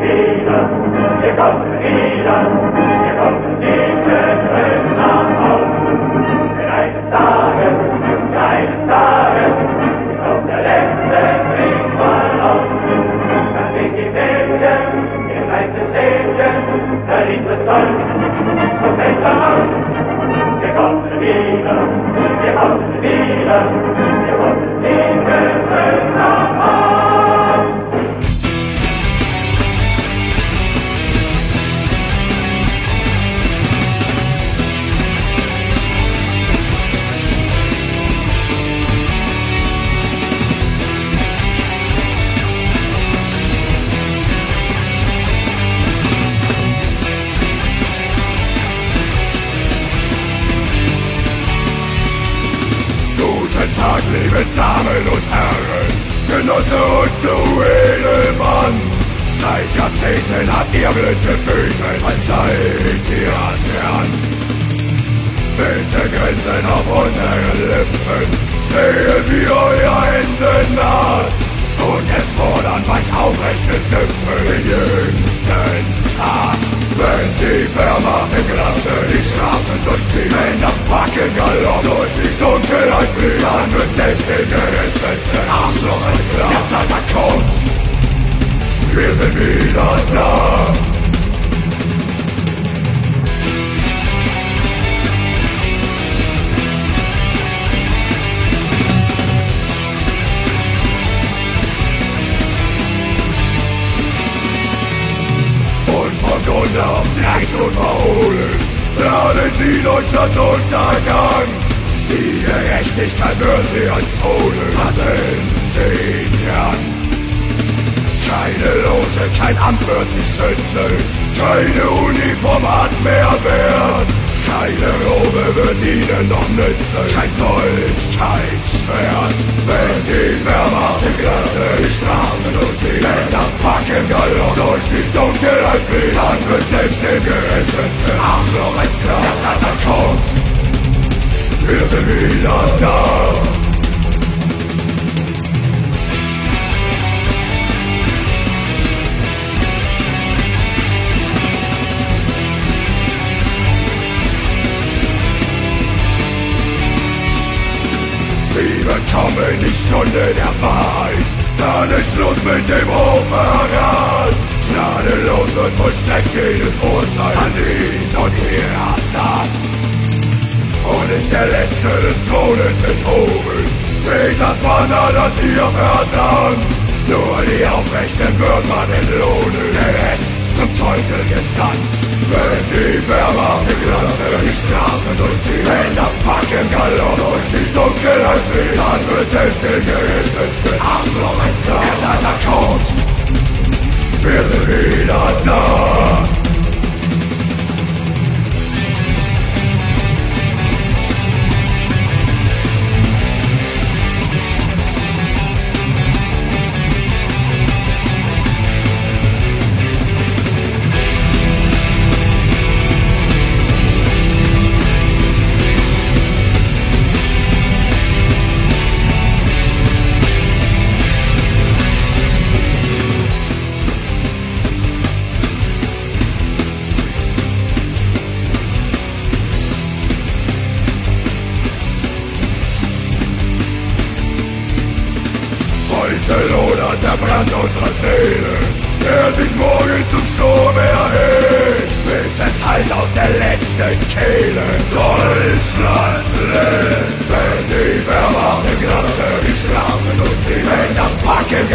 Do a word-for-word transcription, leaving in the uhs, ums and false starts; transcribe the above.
liebe Damen und Herren, Genosse und du Edelmann. Seit Jahrzehnten habt ihr blind gebütet, wann seid ihr dran? Bitte Grenzen auf unseren Lippen, sehen wir euer Händenmaß. Und es fordern meist aufrechte Sippen den jüngsten Tag. Wenn die Wehrmacht im Glanze die Straßen durchzieht, wenn das Pack im Galopp durch die Dunkelheit fliegt, dann wird selbst den gerissenen Arschloch als klar. Der Zeit kommt, wir sind wieder da. Grund auf Dreist und verhohlen, planen sie Deutschlands Untergang. Die Gerechtigkeit wird sie als ohne, da sind sie dran. Keine Loge, kein Amt wird sie schützen, keine Uniform hat mehr Wert. Keine Robe wird ihnen noch nützen, kein Dolch, kein Schwert. Wenn die Wehrmacht im Glanze die Straßen durchzieht, wenn das Pack im Galopp durch die Dunkelheit fliegt, dann wird selbst dem gerissenen Arschloch als klar. Der Zeit kommt, wir sind wieder da. Sie bekommen die Stunde der Wahrheit, dann ist Schluss mit dem Hochverrat. Gnadenlos wird vollstreckt jedes Urteil an ihn und ihr Assad. Und ist der Letzte des Thrones enthoben, weht das Banner, das ihr verdammt. Nur die Aufrechten wird man entlohnen, der Rest zum Teufel gesandt. Wenn die Wehrmacht im Glanze die Straßen durchzieht, wenn das Pack im Galopp durch die Dunkelheit fliegt, dann wird selbst den gerissensten Arschloch ein Star. Er sagt, er kommt, wir sind wieder da. Heute lodert der Brand unserer Seele, der sich morgen zum Sturm erhebt, bis es halt aus der letzten Kehle Deutschland lebt. Wenn die Wehrmacht im Glanze die Straßen durchzieht, wenn das Pack im